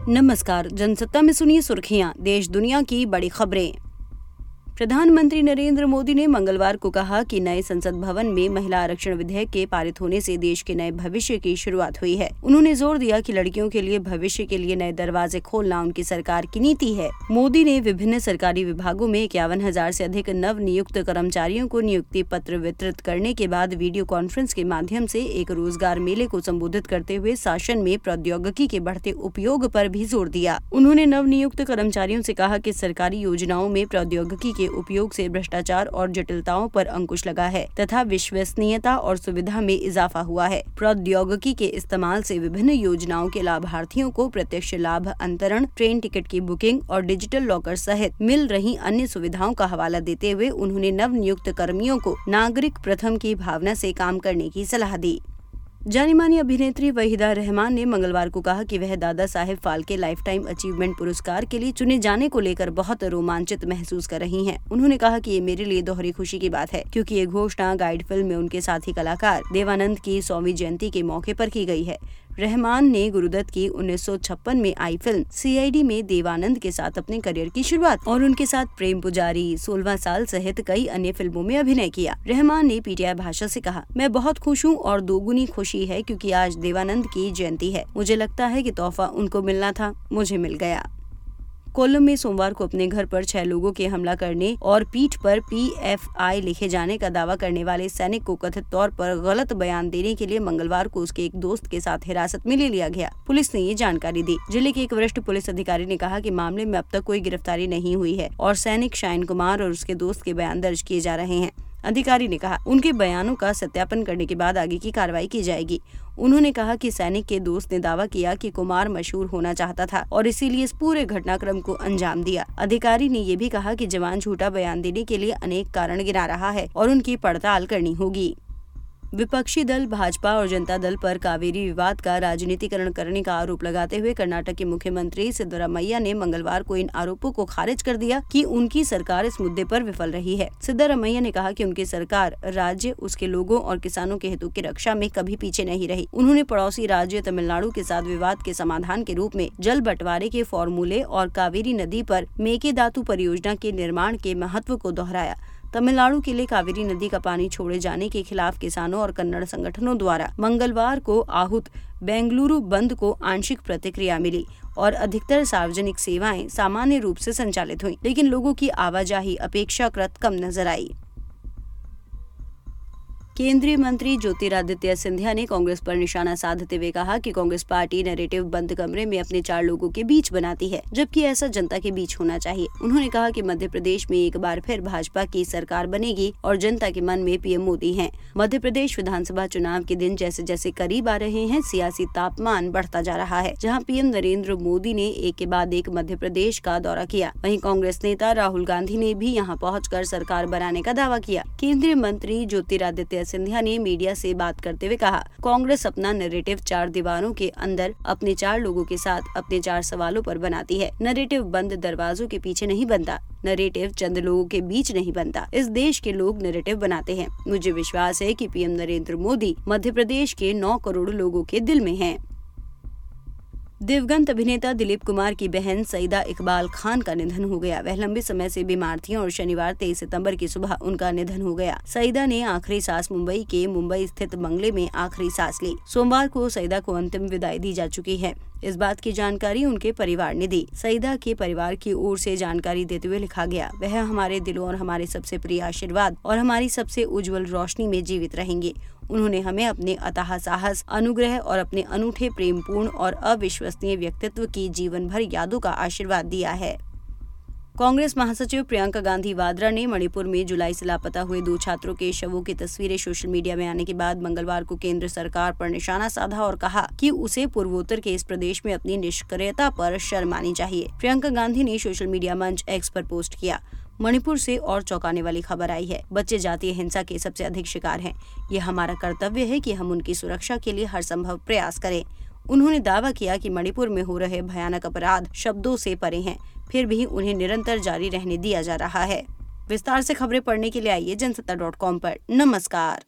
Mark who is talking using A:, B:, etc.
A: नमस्कार, जनसत्ता में सुनिए सुर्खियां, देश दुनिया की बड़ी खबरें। प्रधानमंत्री नरेंद्र मोदी ने मंगलवार को कहा कि नए संसद भवन में महिला आरक्षण विधेयक के पारित होने से देश के नए भविष्य की शुरुआत हुई है। उन्होंने जोर दिया कि लड़कियों के लिए भविष्य के लिए नए दरवाजे खोलना उनकी सरकार की नीति है। मोदी ने विभिन्न सरकारी विभागों में 51,000 से अधिक नव नियुक्त कर्मचारियों को नियुक्ति पत्र वितरित करने के बाद वीडियो कॉन्फ्रेंस के माध्यम से एक रोजगार मेले को संबोधित करते हुए शासन में प्रौद्योगिकी के बढ़ते उपयोग पर भी जोर दिया। उन्होंने नव नियुक्त कर्मचारियों से कहा कि सरकारी योजनाओं में प्रौद्योगिकी के उपयोग से भ्रष्टाचार और जटिलताओं पर अंकुश लगा है तथा विश्वसनीयता और सुविधा में इजाफा हुआ है। प्रौद्योगिकी के इस्तेमाल से विभिन्न योजनाओं के लाभार्थियों को प्रत्यक्ष लाभ अंतरण, ट्रेन टिकट की बुकिंग और डिजिटल लॉकर सहित मिल रही अन्य सुविधाओं का हवाला देते हुए उन्होंने नव नियुक्त कर्मियों को नागरिक प्रथम की भावना से काम करने की सलाह दी। जानी मानी अभिनेत्री वहीदा रहमान ने मंगलवार को कहा कि वह Dada Saheb Phalke lifetime achievement पुरस्कार के लिए चुने जाने को लेकर बहुत रोमांचित महसूस कर रही हैं। उन्होंने कहा कि ये मेरे लिए दोहरी खुशी की बात है, क्योंकि ये घोषणा गाइड फिल्म में उनके साथी कलाकार देवानंद की 100वीं जयंती के मौके पर की गई है। रहमान ने गुरुदत्त की 1956 में आई फिल्म CID में देवानंद के साथ अपने करियर की शुरुआत और उनके साथ प्रेम पुजारी, 16वां साल सहित कई अन्य फिल्मों में अभिनय किया। रहमान ने PTI भाषा से कहा, मैं बहुत खुश हूँ और दोगुनी खुशी है क्योंकि आज देवानंद की जयंती है। मुझे लगता है कि तोहफा उनको मिलना था, मुझे मिल गया। कोल्लम में सोमवार को अपने घर पर 6 लोगों के हमला करने और पीठ पर PFI लिखे जाने का दावा करने वाले सैनिक को कथित तौर पर गलत बयान देने के लिए मंगलवार को उसके एक दोस्त के साथ हिरासत में ले लिया गया। पुलिस ने ये जानकारी दी। जिले के एक वरिष्ठ पुलिस अधिकारी ने कहा कि मामले में अब तक कोई गिरफ्तारी नहीं हुई है और सैनिक शाइन कुमार और उसके दोस्त के बयान दर्ज किए जा रहे हैं। अधिकारी ने कहा, उनके बयानों का सत्यापन करने के बाद आगे की कार्रवाई की जाएगी। उन्होंने कहा कि सैनिक के दोस्त ने दावा किया कि कुमार मशहूर होना चाहता था और इसीलिए इस पूरे घटनाक्रम को अंजाम दिया। अधिकारी ने ये भी कहा कि जवान झूठा बयान देने के लिए अनेक कारण गिना रहा है और उनकी पड़ताल करनी होगी। विपक्षी दल भाजपा और जनता दल पर कावेरी विवाद का राजनीतिकरण करने का आरोप लगाते हुए कर्नाटक के मुख्यमंत्री सिद्धरामैया ने मंगलवार को इन आरोपों को खारिज कर दिया कि उनकी सरकार इस मुद्दे पर विफल रही है। सिद्धरामैया ने कहा कि उनकी सरकार राज्य, उसके लोगों और किसानों के हितों की रक्षा में कभी पीछे नहीं रही। उन्होंने पड़ोसी राज्य तमिलनाडु के साथ विवाद के समाधान के रूप में जल बंटवारे के फॉर्मूले और कावेरी नदी पर मेकेदातु परियोजना के निर्माण के महत्व को दोहराया। तमिलनाडु के लिए कावेरी नदी का पानी छोड़े जाने के खिलाफ किसानों और कन्नड़ संगठनों द्वारा मंगलवार को आहूत बेंगलुरु बंद को आंशिक प्रतिक्रिया मिली और अधिकतर सार्वजनिक सेवाएं सामान्य रूप से संचालित हुई, लेकिन लोगों की आवाजाही अपेक्षाकृत कम नजर आई। केंद्रीय मंत्री ज्योतिरादित्य सिंधिया ने कांग्रेस पर निशाना साधते हुए कहा कि कांग्रेस पार्टी नैरेटिव बंद कमरे में अपने 4 लोगों के बीच बनाती है, जबकि ऐसा जनता के बीच होना चाहिए। उन्होंने कहा कि मध्य प्रदेश में एक बार फिर भाजपा की सरकार बनेगी और जनता के मन में PM मोदी हैं। मध्य प्रदेश विधानसभा चुनाव के दिन जैसे जैसे करीब आ रहे हैं, सियासी तापमान बढ़ता जा रहा है। जहाँ PM नरेंद्र मोदी ने एक के बाद एक मध्य प्रदेश का दौरा किया, वहीं कांग्रेस नेता राहुल गांधी ने भी यहाँ पहुँचकर सरकार बनाने का दावा किया। केंद्रीय मंत्री ज्योतिरादित्य सिंधिया ने मीडिया से बात करते हुए कहा, कांग्रेस अपना नैरेटिव 4 दीवारों के अंदर अपने 4 लोगों के साथ अपने 4 सवालों पर बनाती है। नैरेटिव बंद दरवाजों के पीछे नहीं बनता, नैरेटिव चंद लोगों के बीच नहीं बनता। इस देश के लोग नैरेटिव बनाते हैं। मुझे विश्वास है कि PM नरेंद्र मोदी मध्य प्रदेश के 9 करोड़ लोगों के दिल में हैं। दिवंगत अभिनेता दिलीप कुमार की बहन सईदा इकबाल खान का निधन हो गया। वह लंबे समय से बीमार थीं और शनिवार 23 सितंबर की सुबह उनका निधन हो गया। सईदा ने आखिरी सांस मुंबई के मुंबई स्थित बंगले में आखिरी सांस ली। सोमवार को सईदा को अंतिम विदाई दी जा चुकी है। इस बात की जानकारी उनके परिवार ने दी। सईदा के परिवार की ओर से जानकारी देते हुए लिखा गया, वह हमारे दिलों और हमारे सबसे प्रिय आशीर्वाद और हमारी सबसे उज्जवल रोशनी में जीवित रहेंगे। उन्होंने हमें अपने अथाह साहस, अनुग्रह और अपने अनूठे प्रेमपूर्ण और अविश्वसनीय व्यक्तित्व की जीवन भर यादों का आशीर्वाद दिया है। कांग्रेस महासचिव प्रियंका गांधी वाड्रा ने मणिपुर में जुलाई से लापता हुए 2 छात्रों के शवों की तस्वीरें सोशल मीडिया में आने के बाद मंगलवार को केंद्र सरकार पर निशाना साधा और कहा कि उसे पूर्वोत्तर के इस प्रदेश में अपनी निष्क्रियता पर शर्म आनी चाहिए। प्रियंका गांधी ने सोशल मीडिया मंच X पर पोस्ट किया, मणिपुर से और चौंकाने वाली खबर आई है। बच्चे जातीय हिंसा के सबसे अधिक शिकार हैं। ये हमारा कर्तव्य है कि हम उनकी सुरक्षा के लिए हर संभव प्रयास करें। उन्होंने दावा किया कि मणिपुर में हो रहे भयानक अपराध शब्दों से परे हैं, फिर भी उन्हें निरंतर जारी रहने दिया जा रहा है। विस्तार से खबरें पढ़ने के लिए आइए जनसत्ता.com पर। नमस्कार।